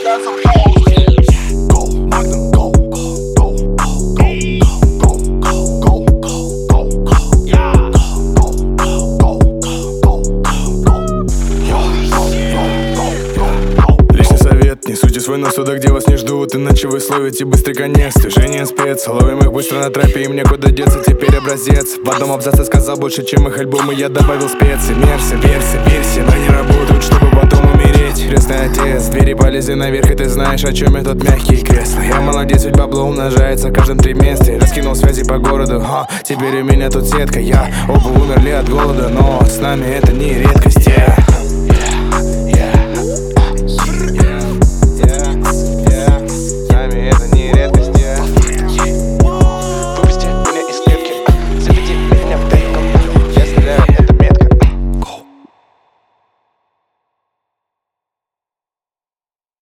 Не суйте свой нос туда, где вас не ждут, иначе вы словите быстрый конец. Движение спец, ловим их быстро на тропе, им некуда деться, теперь образец. В одном абзаце сказал больше, чем их альбомы, я добавил специи. Мерси, версии, но не работают, чтобы потом умереть. Крестный отец, двери полезли наверх, и ты знаешь, о чем я, тот мягкий кресло. Я молодец, ведь бабло умножается в каждом триместре. Раскинул связи по городу, теперь у меня тут сетка. Оба умерли от голода, но с нами это не редкость.